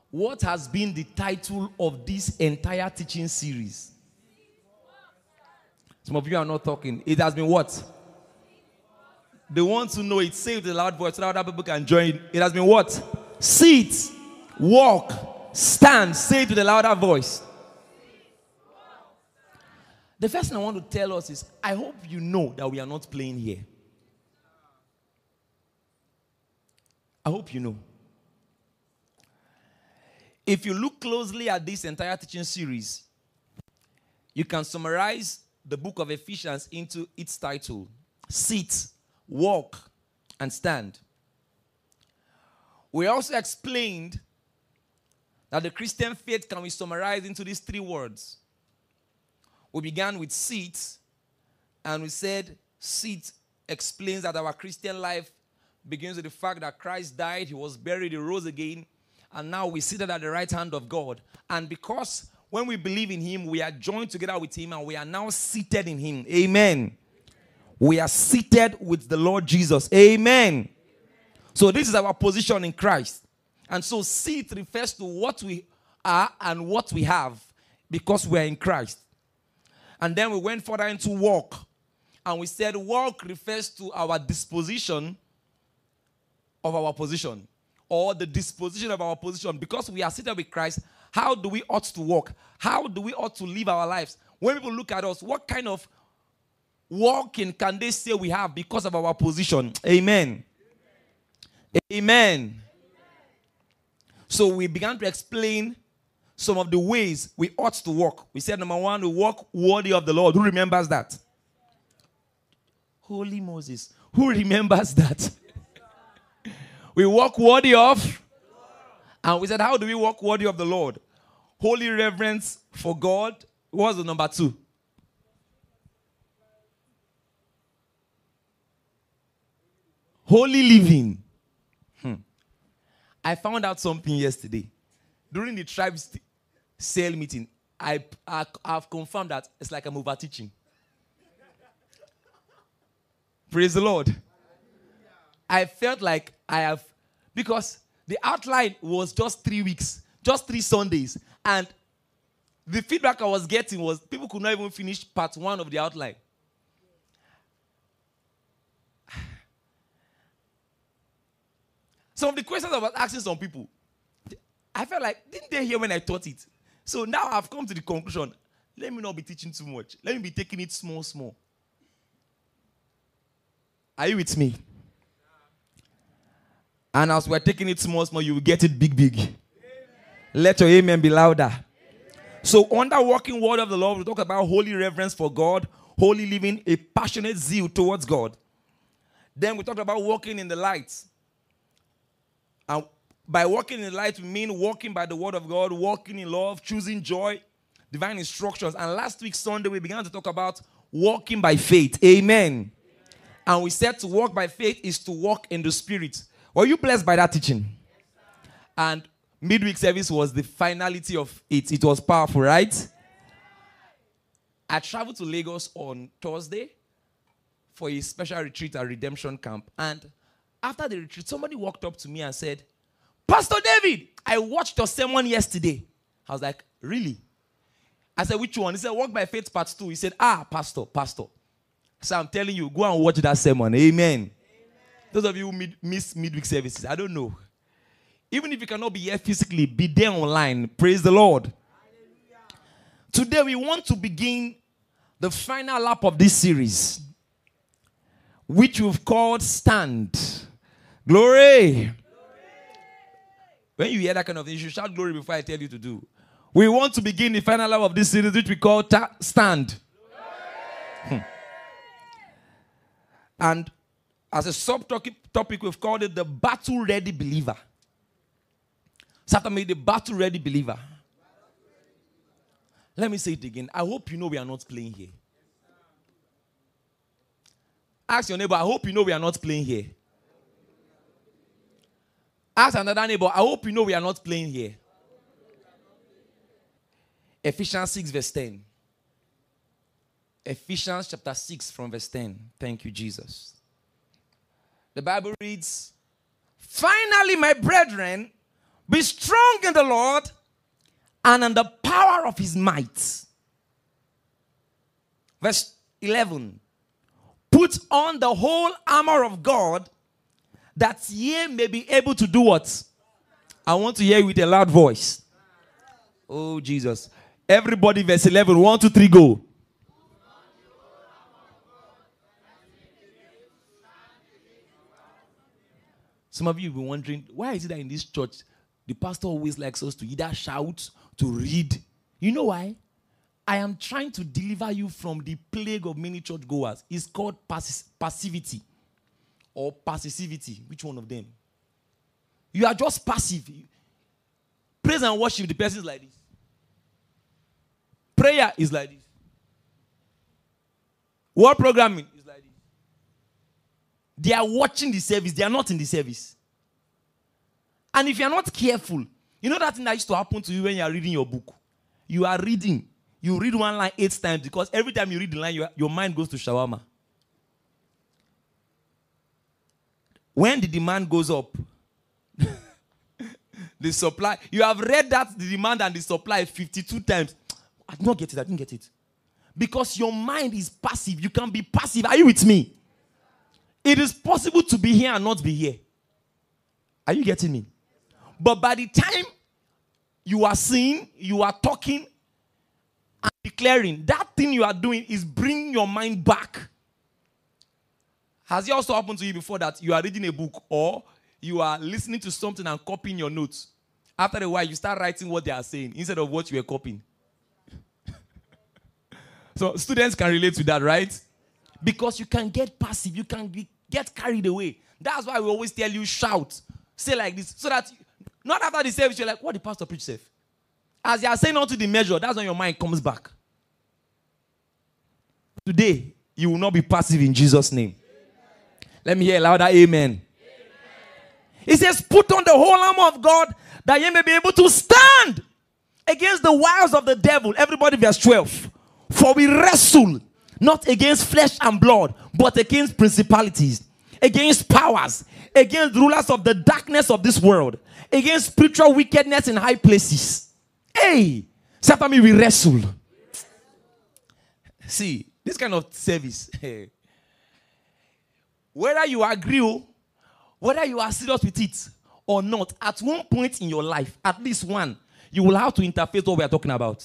what has been the title of this entire teaching series? Some of you are not talking. It has been what? They want to know it. Say it with a loud voice so that other people can join. It has been what? Sit, walk, stand. Say it with a louder voice. The first thing I want to tell us is, I hope you know that we are not playing here. I hope you know. If you look closely at this entire teaching series, you can summarize the book of Ephesians into its title: Sit, Walk, and Stand. We also explained that the Christian faith can be summarized into these three words. We began with sit, and we said sit explains that our Christian life begins with the fact that Christ died, he was buried, he rose again, and now we seated at the right hand of God. And because when we believe in him, we are joined together with him, and we are now seated in him. Amen. We are seated with the Lord Jesus. Amen. So this is our position in Christ. And so sit refers to what we are and what we have because we are in Christ. And then we went further into walk. And we said walk refers to our disposition of our position, or the disposition of our position. Because we are seated with Christ, how do we ought to walk? How do we ought to live our lives? When people look at us, what kind of walking can they say we have because of our position? Amen. Amen. So we began to explain some of the ways we ought to walk. We said, number one, we walk worthy of the Lord. Who remembers that? Holy Moses. Who remembers that? We walk worthy of. And we said, how do we walk worthy of the Lord? Holy reverence for God. What was the number two? Holy living. I found out something yesterday. During the tribe's cell meeting, I've confirmed that it's like I'm over teaching. Praise the Lord. I felt like I have, because the outline was just 3 weeks, just 3 Sundays. And the feedback I was getting was people could not even finish part 1 of the outline. Some of the questions I was asking some people, I felt like, didn't they hear when I taught it? So now I've come to the conclusion, let me not be teaching too much. Let me be taking it small, small. Are you with me? And as we're taking it small, small, you will get it big, big. Amen. Let your amen be louder. Amen. So under walking word of the Lord, we talk about holy reverence for God, holy living, a passionate zeal towards God. Then we talked about walking in the light. And by walking in the light, we mean walking by the word of God, walking in love, choosing joy, divine instructions. And last week, Sunday, we began to talk about walking by faith. Amen. And we said to walk by faith is to walk in the Spirit. Were you blessed by that teaching? And midweek service was the finality of it. It was powerful, right? I traveled to Lagos on Thursday for a special retreat at Redemption Camp. And after the retreat, somebody walked up to me and said, Pastor David, I watched your sermon yesterday. I was like, really? I said, which one? He said, Walk by Faith Part 2. He said, Pastor. So I'm telling you, go and watch that sermon. Amen. Those of you who miss midweek services, I don't know. Even if you cannot be here physically, be there online. Praise the Lord. Hallelujah. Today we want to begin the final lap of this series, which we've called Stand. Glory. When you hear that kind of thing, you should shout glory before I tell you to do. We want to begin the final lap of this series, which we call Stand. And as a subtopic, we've called it the battle-ready believer. Satan made the battle-ready believer. Let me say it again. I hope you know we are not playing here. Ask your neighbor, I hope you know we are not playing here. Ask another neighbor, I hope you know we are not playing here. Ephesians 6 verse 10. Ephesians chapter 6 from verse 10. Thank you, Jesus. The Bible reads, Finally, my brethren, Be strong in the Lord and in the power of his might. Verse 11. Put on the whole armor of God, that ye may be able to do what? I want to hear you with a loud voice. Oh, Jesus. Everybody, verse 11. 1, 2, 3, go. Some of you will be wondering, why is it that in this church, the pastor always likes us to either shout, to read? You know why? I am trying to deliver you from the plague of many churchgoers. It's called passivity or passivity. Which one of them? You are just passive. Praise and worship, the person is like this. Prayer is like this. Word programming is like this. They are watching the service. They are not in the service. And if you are not careful, you know that thing that used to happen to you when you are reading your book? You are reading. You read one line 8 times because every time you read the line, your mind goes to shawarma. When the demand goes up, the supply, you have read that the demand and the supply 52 times. I did not get it. I didn't get it. Because your mind is passive. You can be passive. Are you with me? It is possible to be here and not be here. Are you getting me? But by the time you are seeing, you are talking and declaring, that thing you are doing is bringing your mind back. Has it also happened to you before that you are reading a book or you are listening to something and copying your notes? After a while, you start writing what they are saying instead of what you were copying. So students can relate to that, right? Because you can get passive. You can get carried away. That's why we always tell you shout. Say like this. So that not after the service, you're like, what the pastor preach safe? As you are saying onto the measure, that's when your mind comes back. Today, you will not be passive in Jesus' name. Amen. Let me hear a louder amen. Amen. It says, put on the whole armor of God that ye may be able to stand against the wiles of the devil. Everybody, verse 12. For we wrestle not against flesh and blood, but against principalities, against powers, against rulers of the darkness of this world, against spiritual wickedness in high places. Hey, say after me, we wrestle. See, this kind of service, whether you agree, whether you are serious with it or not, at one point in your life, at least one, you will have to interface what we are talking about.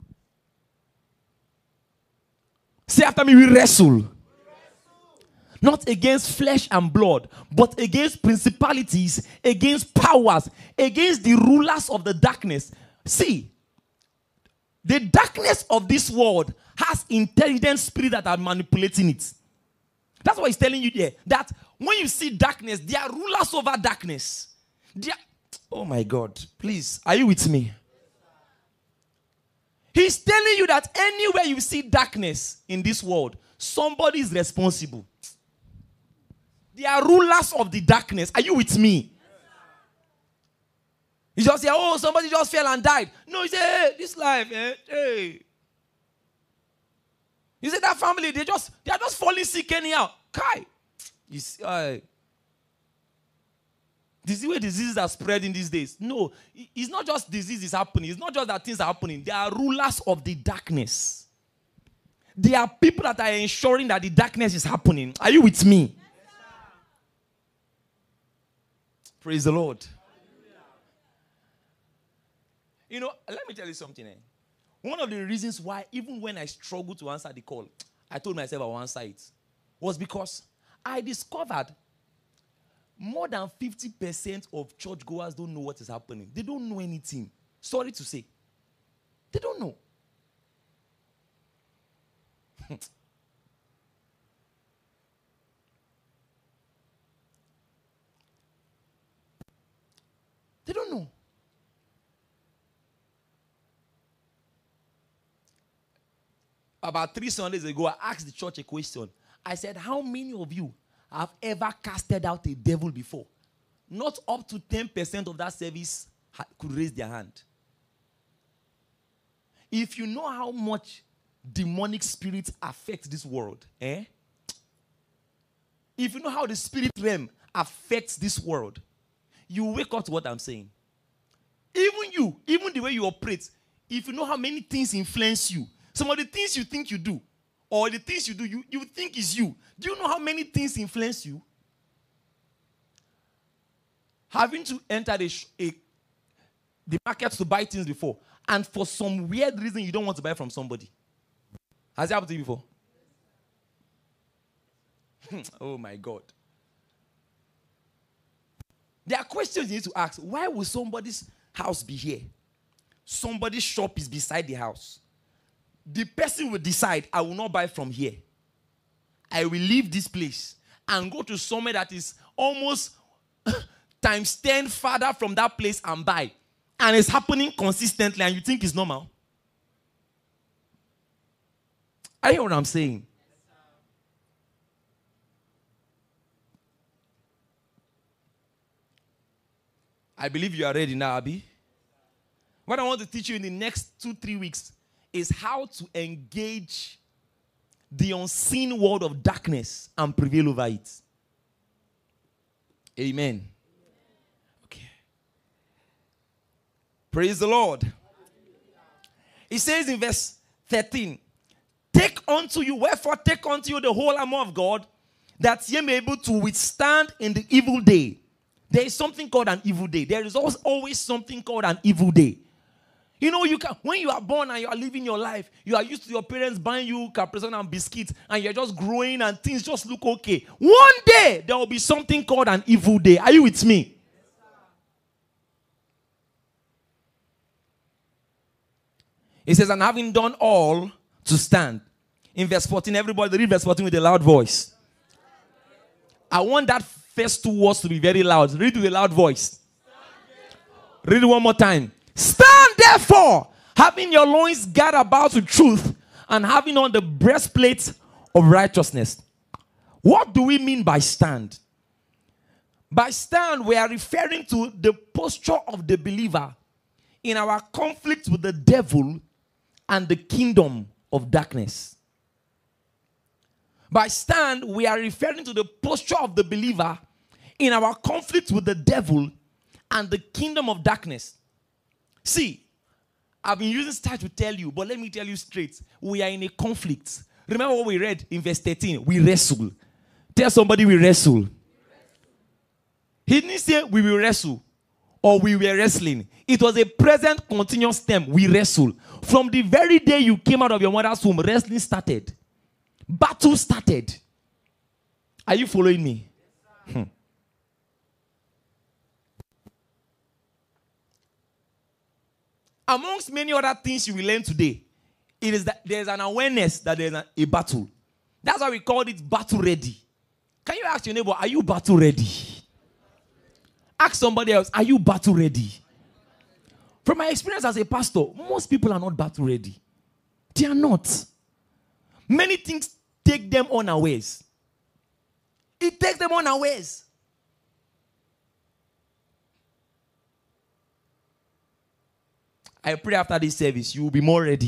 Say after me, we wrestle. Not against flesh and blood, but against principalities, against powers, against the rulers of the darkness. See, the darkness of this world has intelligent spirits that are manipulating it. That's what he's telling you there. That when you see darkness, they are rulers over darkness. Oh my God, please, are you with me? He's telling you that anywhere you see darkness in this world, somebody is responsible. They are rulers of the darkness. Are you with me? You just say, oh, somebody just fell and died. No, you say, hey, this life, hey. You say that family, they are just falling sick anyhow. Kai. You see, this is the way diseases are spreading these days. No, it's not just diseases happening. It's not just that things are happening. They are rulers of the darkness. They are people that are ensuring that the darkness is happening. Are you with me? Praise the Lord. You know, let me tell you something. One of the reasons why, even when I struggled to answer the call, I told myself I will answer it, was because I discovered more than 50% of churchgoers don't know what is happening. They don't know anything. Sorry to say. They don't know. They don't know. About 3 Sundays ago, I asked the church a question. I said, how many of you have ever casted out a devil before? Not up to 10% of that service could raise their hand. If you know how much demonic spirits affect this world, if you know how the spirit realm affects this world, you wake up to what I'm saying. Even the way you operate, if you know how many things influence you, some of the things you think you do, or the things you do, you think is you. Do you know how many things influence you? Having to enter the market to buy things before, and for some weird reason you don't want to buy from somebody. Has it happened to you before? Oh my God. There are questions you need to ask. Why will somebody's house be here? Somebody's shop is beside the house. The person will decide, I will not buy from here. I will leave this place and go to somewhere that is almost times 10 farther from that place and buy. And it's happening consistently and you think it's normal. I hear what I'm saying. I believe you are ready now, Abby. What I want to teach you in the next 2-3 weeks is how to engage the unseen world of darkness and prevail over it. Amen. Okay. Praise the Lord. It says in verse 13, wherefore take unto you the whole armor of God, that ye may be able to withstand in the evil day. There is something called an evil day. There is always something called an evil day. You know, when you are born and you are living your life, you are used to your parents buying you Capri-Sun and biscuits, and you're just growing and things just look okay. One day, there will be something called an evil day. Are you with me? It says, and having done all to stand. In verse 14, everybody read verse 14 with a loud voice. I want that first 2 words to be very loud. Read with a loud voice. Read it one more time. Stand therefore, having your loins girt about with truth, and having on the breastplate of righteousness. What do we mean by stand? By stand, we are referring to the posture of the believer in our conflict with the devil and the kingdom of darkness. By stand, we are referring to the posture of the believer in our conflict with the devil and the kingdom of darkness. See, I've been using style to tell you, but let me tell you straight. We are in a conflict. Remember what we read in verse 13? We wrestle. Tell somebody we wrestle. He didn't say we will wrestle or we were wrestling. It was a present continuous term. We wrestle. From the very day you came out of your mother's womb, wrestling started. Battle started. Are you following me? Amongst many other things you will learn today, it is that there's an awareness that there's a battle. That's why we called it battle ready. Can you ask your neighbor, are you battle ready? Ask somebody else, are you battle ready? From my experience as a pastor, most people are not battle ready. They are not. Many things take them unawares. It takes them unawares. I pray after this service, you will be more ready.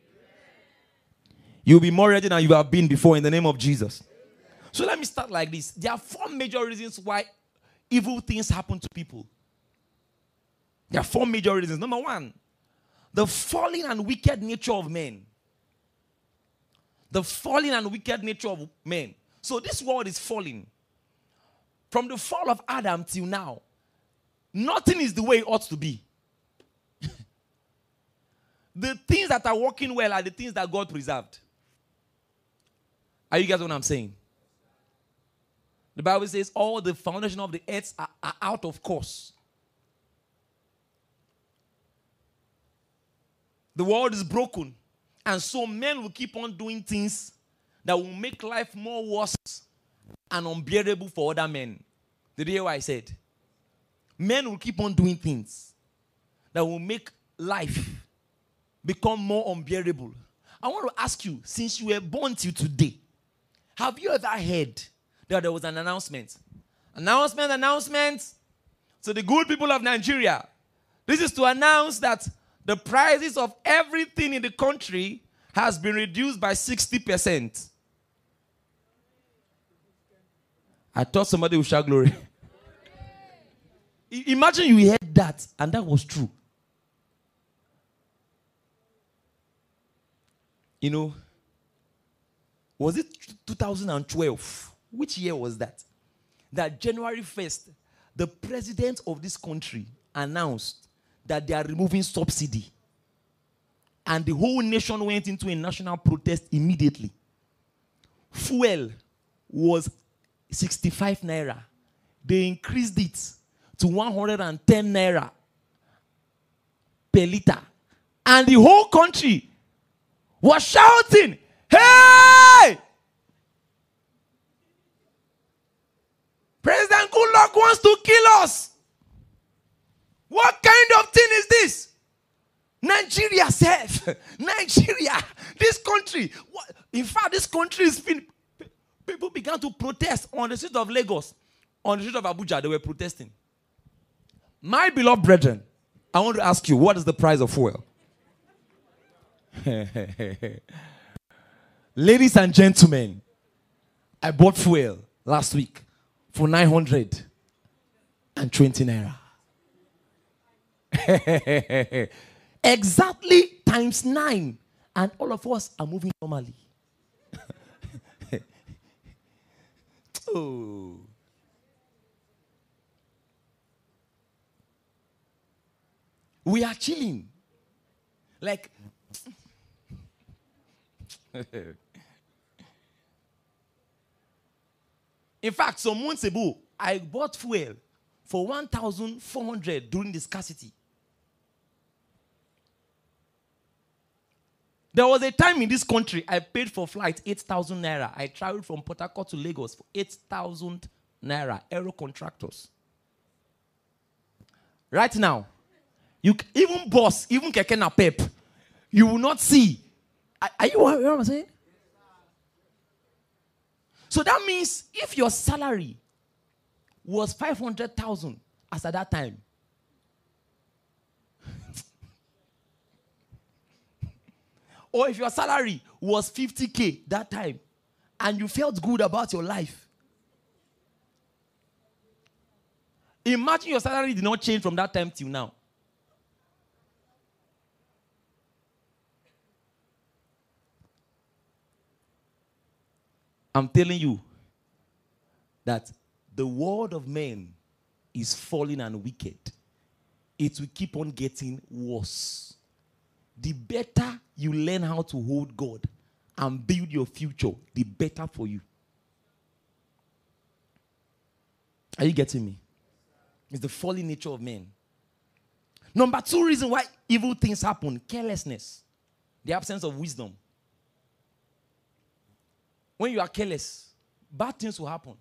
You will be more ready than you have been before in the name of Jesus. So let me start like this. There are 4 major reasons why evil things happen to people. There are 4 major reasons. Number 1, the fallen and wicked nature of men. The fallen and wicked nature of men. So this world is falling. From the fall of Adam till now, nothing is the way it ought to be. The things that are working well are the things that God preserved. Are you guys what I'm saying? The Bible says all the foundation of the earth are out of course. The world is broken. And so men will keep on doing things that will make life more worse and unbearable for other men. Did you hear what I said? Men will keep on doing things that will make life become more unbearable. I want to ask you, since you were born till today, have you ever heard that there was an announcement? Announcement to the good people of Nigeria. This is to announce that the prices of everything in the country has been reduced by 60%. I thought somebody would shout glory. Imagine you heard that and that was true. You know, was it 2012? Which year was that? That January 1st, the president of this country announced that they are removing subsidy. And the whole nation went into a national protest immediately. Fuel was 65 naira. They increased it to 110 naira per liter. And the whole country was shouting, "Hey! President Goodluck wants to kill us. What kind of thing is this? Nigeria safe. Nigeria, this country." In fact, this country is people began to protest on the street of Lagos, on the street of Abuja. They were protesting. My beloved brethren, I want to ask you, what is the price of fuel? Ladies and gentlemen, I bought fuel last week for 920 naira. Exactly times 9. And all of us are moving normally. Oh. We are chilling. Like, in fact, some months ago, I bought fuel for 1,400 during the scarcity. There was a time in this country I paid for flight 8,000 naira. I traveled from Port Harcourt to Lagos for 8,000 naira. Aero contractors. Right now, even boss, even keke napep, you will not see. Are you what I'm saying? So that means if your salary was 500,000 as at that time, or if your salary was 50K that time, and you felt good about your life, imagine your salary did not change from that time till now. I'm telling you that the world of men is falling and wicked. It will keep on getting worse. The better you learn how to hold God and build your future, the better for you. Are you getting me? It's the fallen nature of men. Number 2 reason why evil things happen: carelessness, the absence of wisdom. When you are careless, bad things will happen.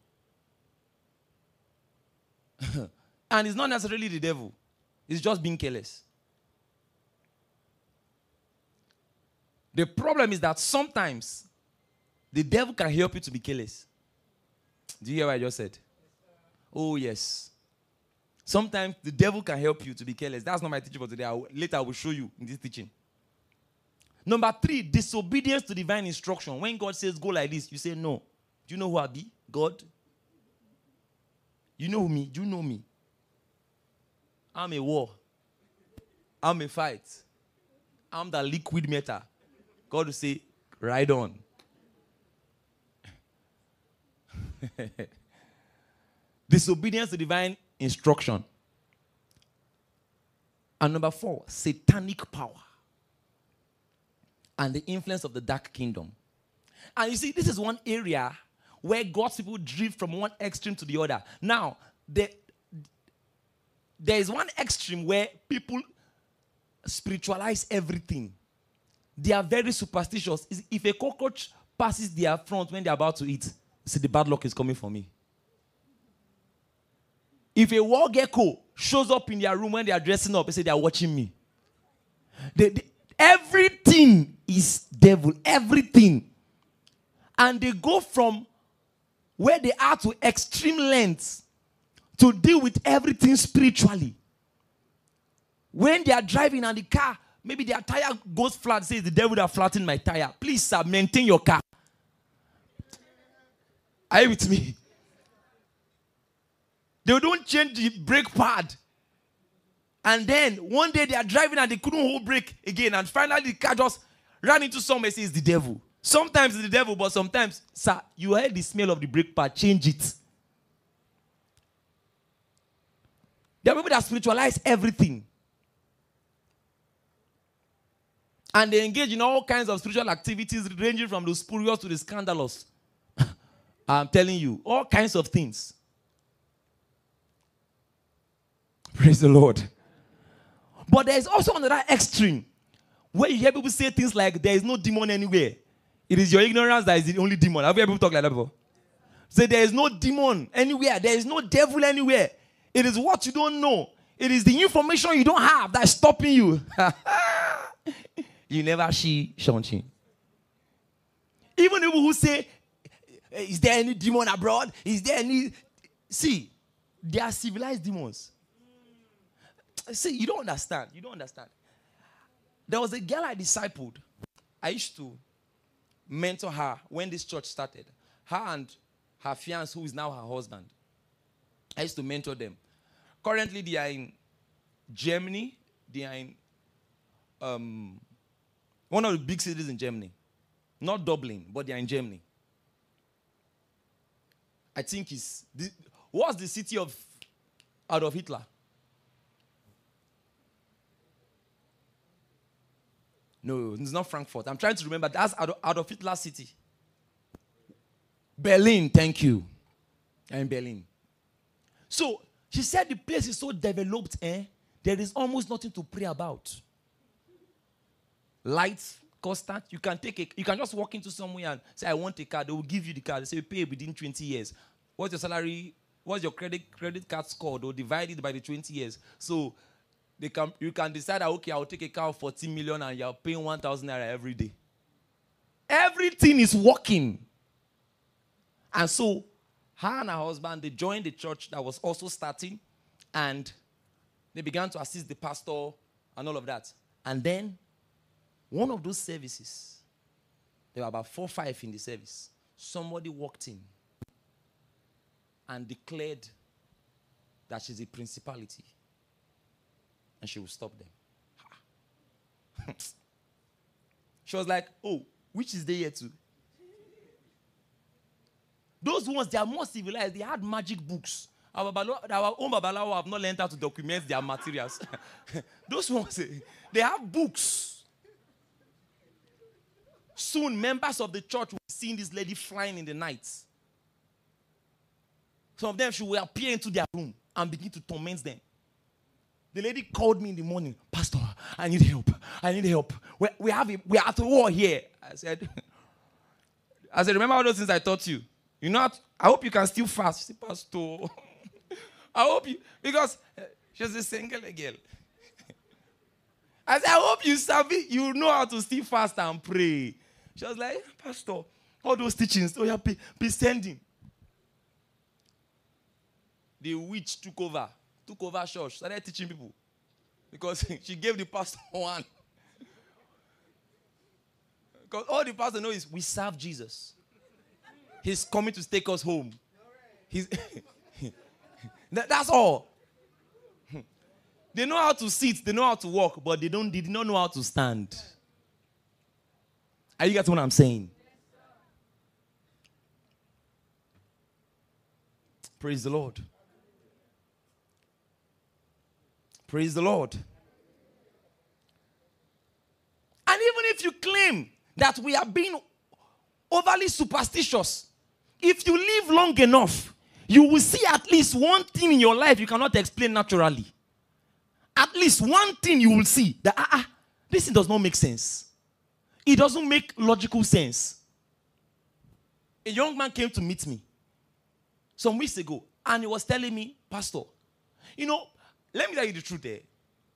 And it's not necessarily the devil. It's just being careless. The problem is that sometimes the devil can help you to be careless. Do you hear what I just said? Oh, yes. Sometimes the devil can help you to be careless. That's not my teaching for today. Later I will show you in this teaching. Number 3, disobedience to divine instruction. When God says go like this, you say no. Do you know who I be? God. You know me? Do you know me? I'm a war. I'm a fight. I'm the liquid metal. God will say, ride on. Disobedience to divine instruction. And number 4, satanic power and the influence of the dark kingdom. And you see, this is one area where God's people drift from one extreme to the other. Now, there is one extreme where people spiritualize everything. They are very superstitious. If a cockroach passes their front when they're about to eat, see, the bad luck is coming for me. If a war gecko shows up in their room when they are dressing up, they say they are watching me. Everything is devil. Everything. And they go from where they are to extreme lengths to deal with everything spiritually. When they are driving and the car, maybe their tire goes flat, says the devil that flattened my tire. Please, sir, maintain your car. Are you with me? They don't change the brake pad. And then one day they are driving and they couldn't hold brake again. And finally the car just ran into somebody, say it's the devil. Sometimes it's the devil, but sometimes, sir, you heard the smell of the brake pad, change it. There are people that spiritualize everything. And they engage in all kinds of spiritual activities, ranging from the spurious to the scandalous. I'm telling you, all kinds of things. Praise the Lord. But there is also another extreme, where you hear people say things like, there is no demon anywhere. It is your ignorance that is the only demon. Have you ever talked like that before? Say, there is no demon anywhere. There is no devil anywhere. It is what you don't know. It is the information you don't have that is stopping you. You never see Shang-Chi. Even people who say, is there any demon abroad? Is there any... See, they are civilized demons. See, you don't understand. You don't understand. There was a girl I discipled. I used to mentor her when this church started. Her and her fiancé, who is now her husband. I used to mentor them. Currently, they are in Germany. They are in one of the big cities in Germany. Not Dublin, but they are in Germany. I think it's... What's the city of Adolf Hitler? No, it's not Frankfurt. I'm trying to remember. That's Adolf Hitler's city. Berlin, thank you. I'm in Berlin. So, she said the place is so developed, there is almost nothing to pray about. Lights, constant. You can just walk into somewhere and say, I want a car. They will give you the car. They say, you pay within 20 years. What's your salary? What's your credit card score? They'll divide it by the 20 years. So, you can decide that, okay, I'll take a car of 14 million and you're paying 1,000 naira every day. Everything is working. And so, her and her husband, they joined the church that was also starting, and they began to assist the pastor and all of that. And then, one of those services, there were about 4 or 5 in the service, somebody walked in and declared that she's a principality and she will stop them. She was like, oh, which is they here to? Those ones, they are more civilized. They had magic books. Our own Babalawo have not learned how to document their materials. Those ones, they have books. Soon, members of the church will see this lady flying in the night. Some of them, she will appear into their room and begin to torment them. The lady called me in the morning, Pastor, I need help. I need help. We are at war here. I said, remember all those things I taught you? You know, I hope you can still fast. She said, Pastor, I hope you, because she's a single girl. I said, I hope you know how to still fast and pray. She was like, Pastor, all those teachings, oh yeah, be sending. The witch took over church, started teaching people. Because she gave the pastor one. Because all the pastor knows is we serve Jesus. He's coming to take us home. That's all. They know how to sit, they know how to walk, but they did not know how to stand. Are you getting what I'm saying? Praise the Lord. Praise the Lord. And even if you claim that we are being overly superstitious, if you live long enough, you will see at least one thing in your life you cannot explain naturally. At least one thing you will see that, this thing does not make sense. It doesn't make logical sense. A young man came to meet me some weeks ago, and he was telling me, Pastor, let me tell you the truth there.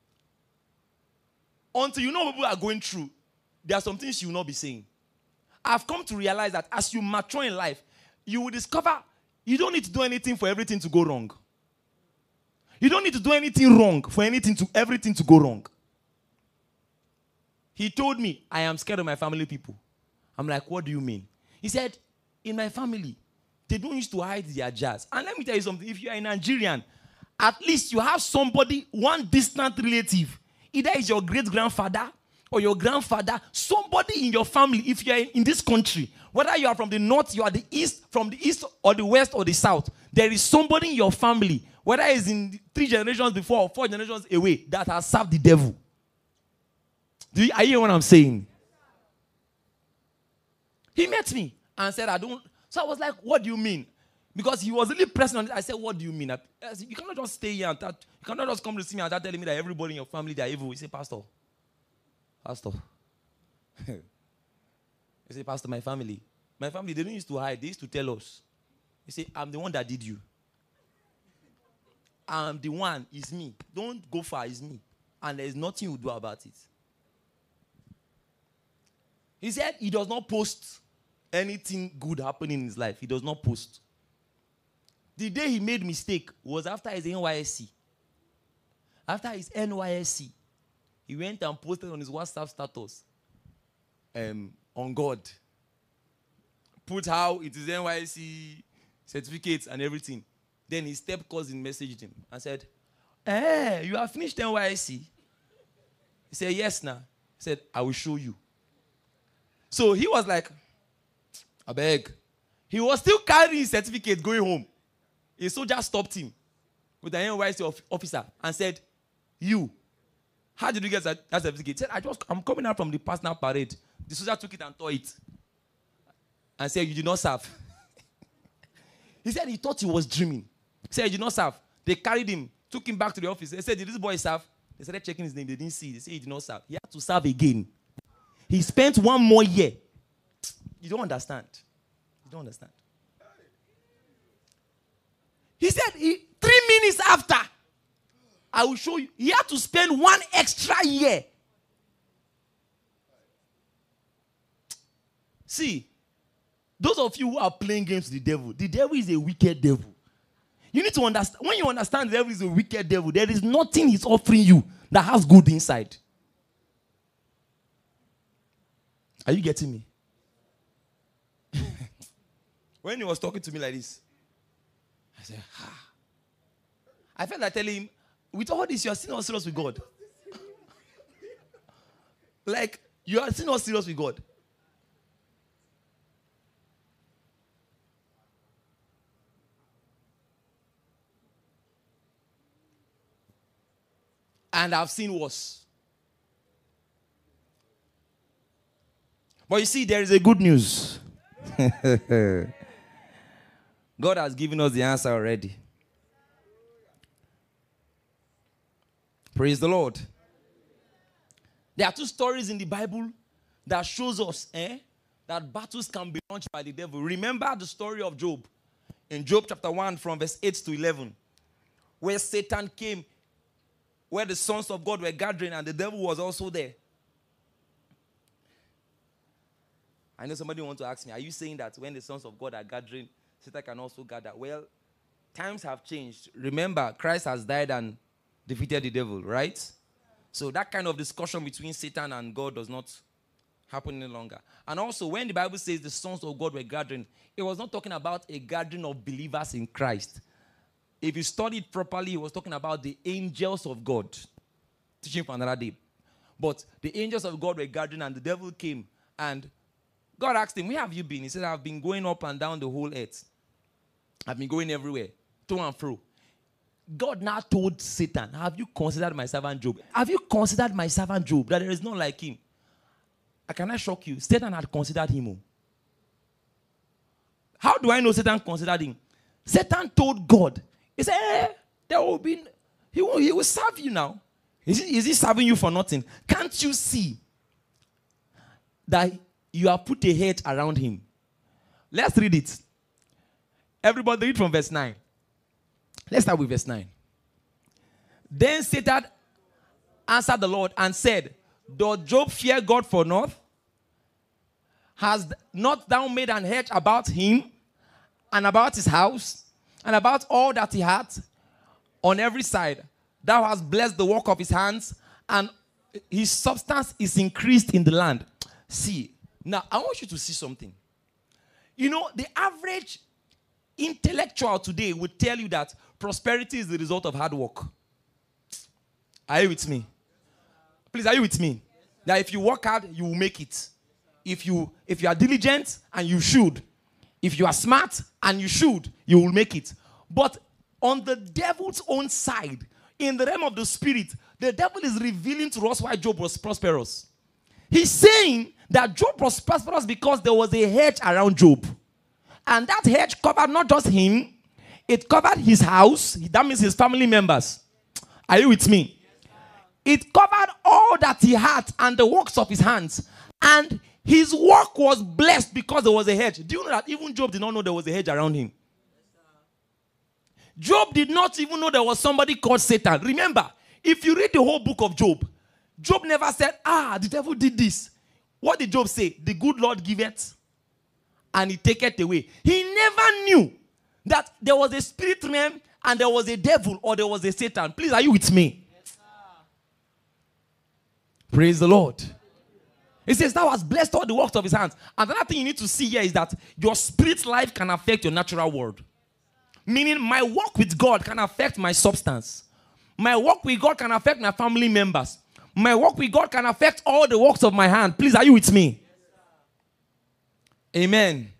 Until you know what people are going through, there are some things you will not be saying. I've come to realize that as you mature in life, you will discover you don't need to do anything for everything to go wrong. You don't need to do anything wrong for everything to go wrong. He told me, I am scared of my family people. I'm like, what do you mean? He said, in my family, they don't used to hide their jars. And let me tell you something. If you are a Nigerian, at least you have somebody, one distant relative. Either it's your great-grandfather or your grandfather, somebody in your family, if you are in this country, whether you are from the north, you are the east, from the east or the west or the south, there is somebody in your family, whether it's in 3 generations before or 4 generations away, that has served the devil. Are you hearing what I'm saying? He met me and said, I don't. So I was like, what do you mean? Because he was really pressing on it. I said, what do you mean? I said, you cannot just stay here and you cannot just come to see me and start telling me that everybody in your family, they are evil. He said, Pastor. He said, Pastor, my family, they didn't used to hide. They used to tell us. He said, I'm the one that did you. I'm the one, it's me. Don't go far, it's me. And there's nothing you do about it. He said he does not post anything good happening in his life. He does not post. The day he made mistake was after his NYSC. After his NYSC, he went and posted on his WhatsApp status on God. Put how it is NYSC certificates and everything. Then his step cousin messaged him and said, hey, you have finished NYSC? He said, yes, now. He said, I will show you. So he was like, I beg. He was still carrying his certificate going home. A soldier stopped him with an NYSC officer and said, you, how did you get that certificate? He said, I'm coming out from the personal parade. The soldier took it and tore it. And said, you did not serve. He said he thought he was dreaming. He said, you did not serve. They carried him, took him back to the office. They said, did this boy serve? They started checking his name. They didn't see. They said he did not serve. He had to serve again. He spent 1 more year. You don't understand. You don't understand. He said 3 minutes after, I will show you. He had to spend 1 extra year. See, those of you who are playing games with the devil is a wicked devil. You need to understand, when you understand the devil is a wicked devil, there is nothing he's offering you that has good inside. Are you getting me? When he was talking to me like this, I said, I felt like telling him, with all this, you are still not serious with God. Like, you are still not serious with God. And I've seen worse. But you see, there is a good news. God has given us the answer already. Praise the Lord. There are 2 stories in the Bible that shows us that battles can be launched by the devil. Remember the story of Job. In Job chapter 1 from verse 8 to 11. Where Satan came, where the sons of God were gathering and the devil was also there. I know somebody wants to ask me, are you saying that when the sons of God are gathering, Satan can also gather? Well, times have changed. Remember, Christ has died and defeated the devil, right? So that kind of discussion between Satan and God does not happen any longer. And also, when the Bible says the sons of God were gathering, it was not talking about a gathering of believers in Christ. If you study it properly, it was talking about the angels of God. Teaching for another day. But the angels of God were gathering and the devil came and God asked him, where have you been? He said, I've been going up and down the whole earth. I've been going everywhere, to and fro. God now told Satan, have you considered my servant Job? Have you considered my servant Job, that there is none like him? I cannot shock you. Satan had considered him. How do I know Satan considered him? Satan told God, he said, there will be, he will serve you now. Is he serving you for nothing? Can't you see that you have put a hedge around him? Let's read it. Everybody read from verse 9. Let's start with verse 9. Then Satan answered the Lord and said, does Job fear God for naught? Has not thou made an hedge about him and about his house and about all that he hath on every side? Thou hast blessed the work of his hands, and his substance is increased in the land. See, now I want you to see something. You know, the average intellectual today would tell you that prosperity is the result of hard work. Are you with me? Please, are you with me? That if you work hard, you will make it. If you are diligent, and you should. If you are smart, and you should, you will make it. But on the devil's own side, in the realm of the spirit, the devil is revealing to us why Job was prosperous. He's saying that Job was prosperous because there was a hedge around Job. And that hedge covered not just him, it covered his house. That means his family members. Are you with me? It covered all that he had and the works of his hands. And his work was blessed because there was a hedge. Do you know that even Job did not know there was a hedge around him? Job did not even know there was somebody called Satan. Remember, if you read the whole book of Job, Job never said, the devil did this. What did Job say? The good Lord giveth, and he taketh away. He never knew that there was a spirit realm and there was a devil or there was a Satan. Please, are you with me? Yes, praise the Lord. It says, thou hast blessed all the works of his hands. Another thing you need to see here is that your spirit life can affect your natural world. Meaning, my walk with God can affect my substance. My walk with God can affect my family members. My walk with God can affect all the works of my hand. Please, are you with me? Yes, amen.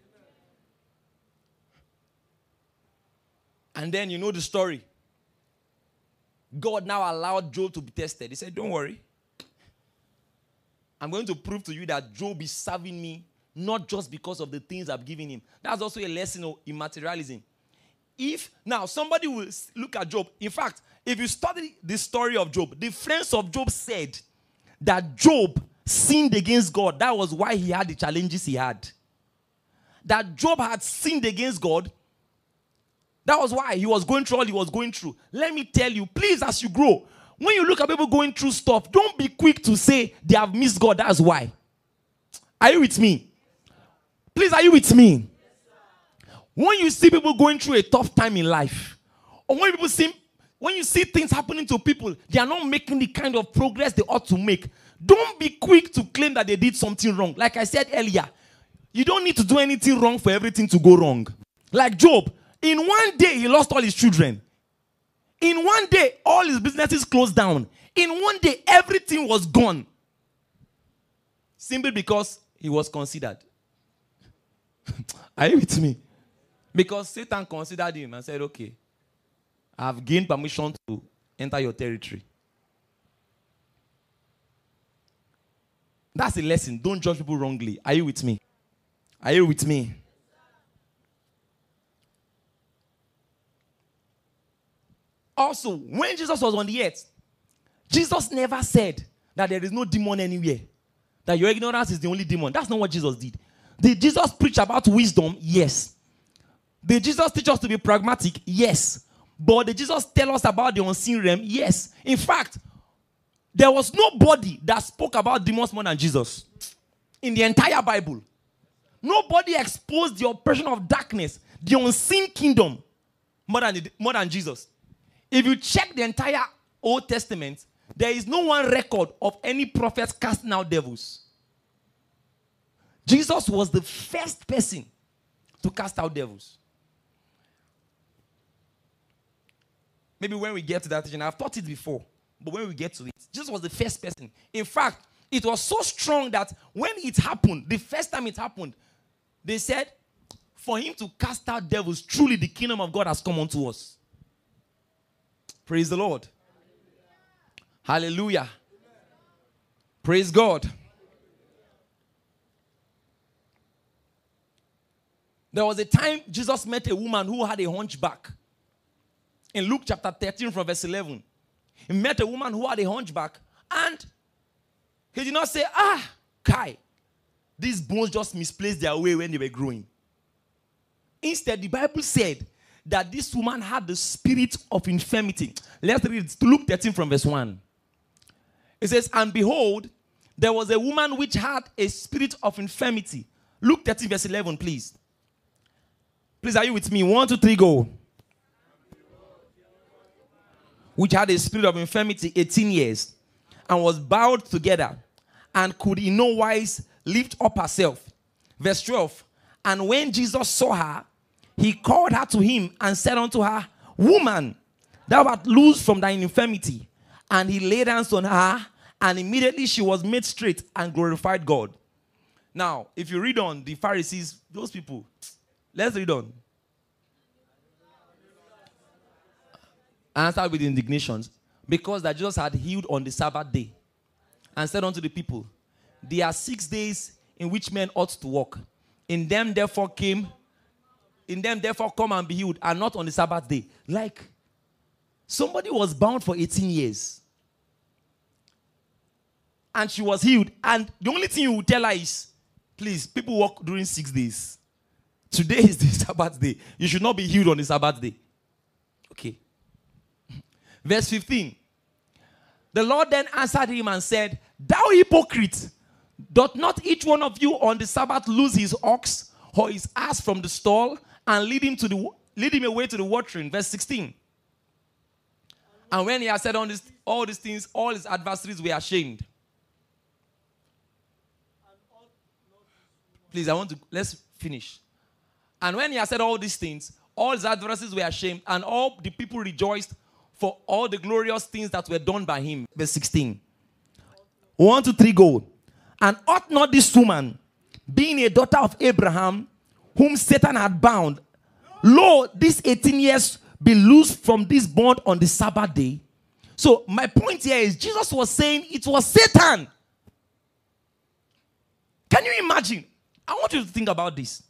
And then you know the story. God now allowed Job to be tested. He said, don't worry. I'm going to prove to you that Job is serving me not just because of the things I've given him. That's also a lesson in materialism. If now somebody will look at Job. In fact, if you study the story of Job, the friends of Job said that Job sinned against God. That was why he had the challenges he had. That Job had sinned against God. That was why he was going through all he was going through. Let me tell you, please, as you grow, when you look at people going through stuff, don't be quick to say they have missed God. That's why. Are you with me? Please, are you with me? When you see people going through a tough time in life, or when you see things happening to people, they are not making the kind of progress they ought to make. Don't be quick to claim that they did something wrong. Like I said earlier, you don't need to do anything wrong for everything to go wrong. Like Job, in one day he lost all his children. In one day, all his businesses closed down. In one day, everything was gone. Simply because he was considered. Are you with me? Because Satan considered him and said, okay, I've gained permission to enter your territory. That's a lesson. Don't judge people wrongly. Are you with me? Are you with me? Also, when Jesus was on the earth, Jesus never said that there is no demon anywhere. That your ignorance is the only demon. That's not what Jesus did. Did Jesus preach about wisdom? Yes. Did Jesus teach us to be pragmatic? Yes. But did Jesus tell us about the unseen realm? Yes. In fact, there was nobody that spoke about demons more than Jesus. In the entire Bible. Nobody exposed the oppression of darkness, the unseen kingdom, more than Jesus. If you check the entire Old Testament, there is no one record of any prophet casting out devils. Jesus was the first person to cast out devils. Maybe when we get to that teaching, I've taught it before, but when we get to it, Jesus was the first person. In fact, it was so strong that when it happened, the first time it happened, they said, for him to cast out devils, truly the kingdom of God has come unto us. Praise the Lord. Hallelujah. Praise God. There was a time Jesus met a woman who had a hunchback. In Luke chapter 13 from verse 11. He met a woman who had a hunchback. And he did not say, Kai, these bones just misplaced their way when they were growing. Instead, the Bible said that this woman had the spirit of infirmity. Let's read Luke 13 from verse 1. It says, and behold, there was a woman which had a spirit of infirmity. Luke 13 verse 11, please. Please, are you with me? 1, 2, 3, go. Which had a spirit of infirmity 18 years, and was bowed together, and could in no wise lift up herself. Verse 12. And when Jesus saw her, he called her to him and said unto her, Woman, thou art loosed from thine infirmity. And he laid hands on her, And immediately she was made straight and glorified God. Now, if you read on, the Pharisees, those people, let's read on. Answered with indignation, because that Jesus had healed on the Sabbath day, and said unto the people, there are 6 days in which men ought to walk. In them therefore come and be healed, and not on the Sabbath day. Like, somebody was bound for 18 years. And she was healed. And the only thing you will tell her is, please, people walk during 6 days. Today is the Sabbath day. You should not be healed on the Sabbath day. Okay. Verse 15. The Lord then answered him and said, thou hypocrite, doth not each one of you on the Sabbath loose his ox or his ass from the stall and lead him away to the watering? Verse 16. And when he had said all these things, all his adversaries were ashamed. Please, let's finish. And when he had said all these things, all his adversaries were ashamed, and all the people rejoiced for all the glorious things that were done by him. Verse 16. 1, 2, 3, go. And ought not this woman, being a daughter of Abraham, whom Satan had bound, lo, this 18 years be loosed from this bond on the Sabbath day? So my point here is, Jesus was saying it was Satan. Can you imagine? I want you to think about this.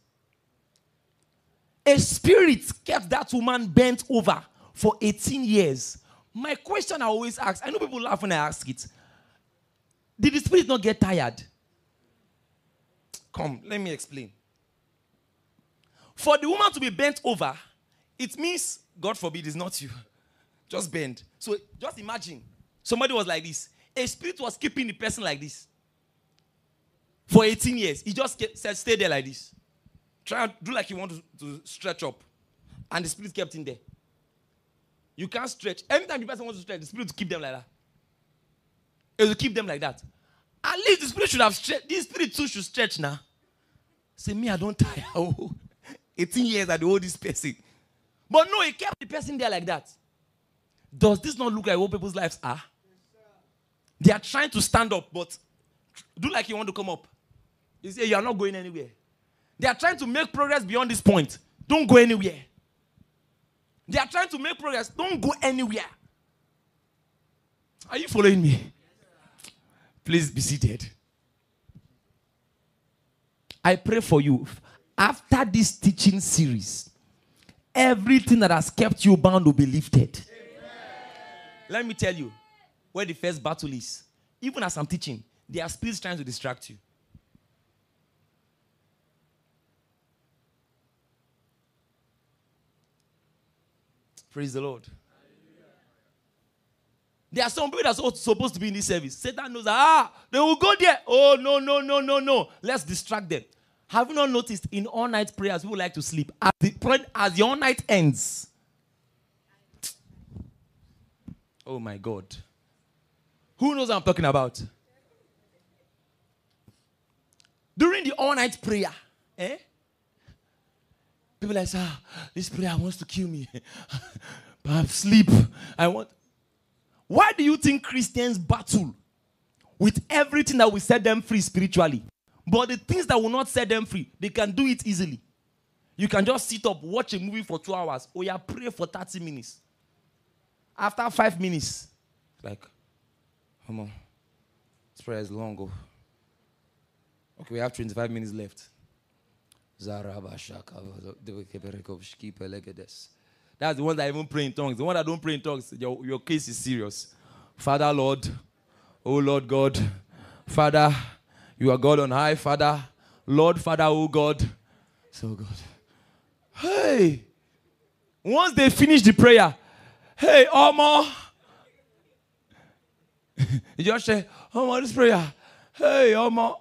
A spirit kept that woman bent over for 18 years. My question I always ask, I know people laugh when I ask it. Did the spirit not get tired? Come, let me explain. For the woman to be bent over, it means, God forbid, it's not you. Just bend. So just imagine, somebody was like this. A spirit was keeping the person like this for 18 years. He just said, stay there like this. Try and do like you want to stretch up. And the spirit kept in there. You can't stretch. Anytime the person wants to stretch, the spirit will keep them like that. It will keep them like that. At least the spirit should have stretched. This spirit too should stretch now. Say, me, I don't tire. 18 years I do hold this person. But no, he kept the person there like that. Does this not look like what people's lives are? They are trying to stand up, but do like you want to come up. You say, you are not going anywhere. They are trying to make progress beyond this point. Don't go anywhere. They are trying to make progress. Don't go anywhere. Are you following me? Please be seated. I pray for you. After this teaching series, everything that has kept you bound will be lifted. Amen. Let me tell you where the first battle is. Even as I'm teaching, there are spirits trying to distract you. Praise the Lord. There are some people that are supposed to be in this service. Satan knows that, they will go there. Oh, no. Let's distract them. Have you not noticed in all-night prayers, people like to sleep? As the all-night ends. Oh, my God. Who knows what I'm talking about? During the all-night prayer, people like, this prayer wants to kill me. Perhaps sleep. Why do you think Christians battle with everything that will set them free spiritually? But the things that will not set them free, they can do it easily. You can just sit up, watch a movie for 2 hours, or you pray for 30 minutes. After 5 minutes, like, come on, this prayer is long. Okay, we have 25 minutes left. That's the one that even pray in tongues. The one that don't pray in tongues, your case is serious. Father, Lord, oh Lord God, Father, you are God on high, Father, Lord, Father, oh God. So God. Hey, once they finish the prayer, hey, Omo. You just say, Omo, this prayer. Hey, Omo.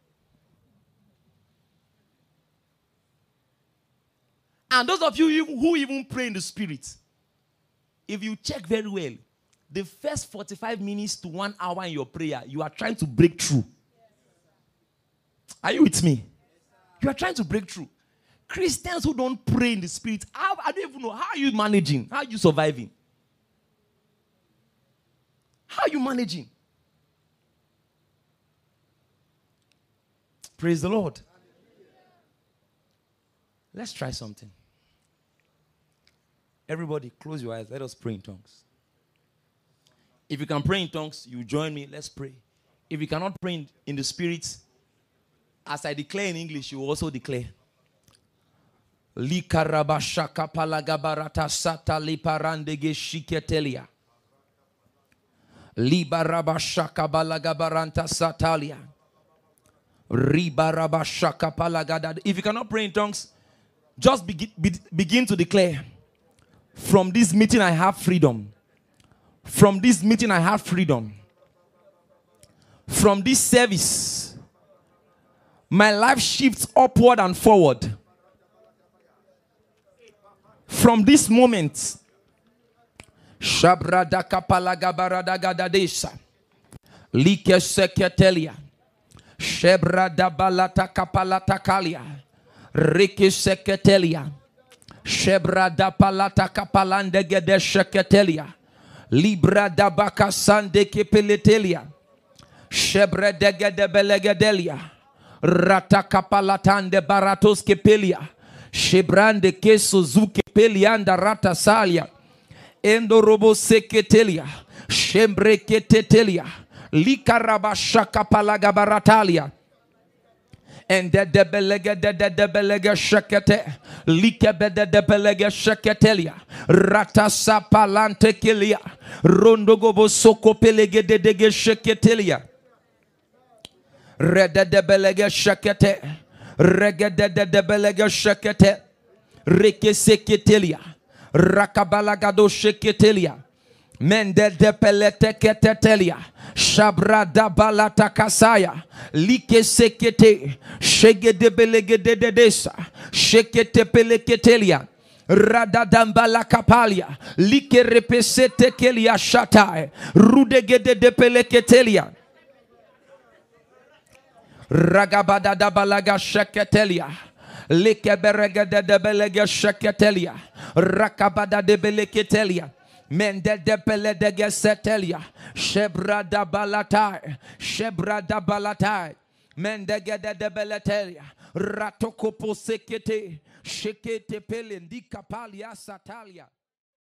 And those of you who even pray in the spirit, if you check very well, the first 45 minutes to 1 hour in your prayer, you are trying to break through. Are you with me? You are trying to break through. Christians who don't pray in the spirit, I don't even know. How are you managing? How are you surviving? How are you managing? Praise the Lord. Let's try something. Everybody, close your eyes. Let us pray in tongues. If you can pray in tongues, you join me. Let's pray. If you cannot pray in the Spirit, as I declare in English, you also declare. Likarabashaka palagabarata sata liparandege shiketelia. Libarabashaka balagabaranta satalia. Ribarabashaka palagada. If you cannot pray in tongues, just begin to declare. From this meeting I have freedom. From this meeting I have freedom. From this service, my life shifts upward and forward. From this moment, Shabradaka palagabaradagadadesa, Like seketelia, Shebrada balata kapalata Riki seketelia, Shebrada palata kapalande gede seketelia, Libra da baka sande kepeletelia, Shebrede gede belegedelia, Rata kapalatande baratos kepelia, Shebrande keso zuke pelianda rata salia, Endo robo seketelia, Shembre ketetelia, Likarabashaka palagabaratalia, and the debelega shakete, Likabede debelega shaketelia, Ratasa palante kilia, Rondogobo soko pelege de shaketelia, Rede debelega shakete, Regede debelega shakete, Reke seketelia, Rakabalagado sheketelia, Mende de pelete ketetelia, Shabrada balata kasaya, Like sekete, Shege de belege de desa, Shekete peleketelia, Radadambala kapalia, Like repesete kelia shatae, Rudegede de peleketelia, Ragabada da balaga sheketelia, Likeberega de belega sheketelia, Rakabada de beleketelia, Mende de pele de gesetelia, Shebra da balatai, Shebra da balatai, Mende gede de beletelia, Ratokopo sekete, Shekete pele ndika palia satalia.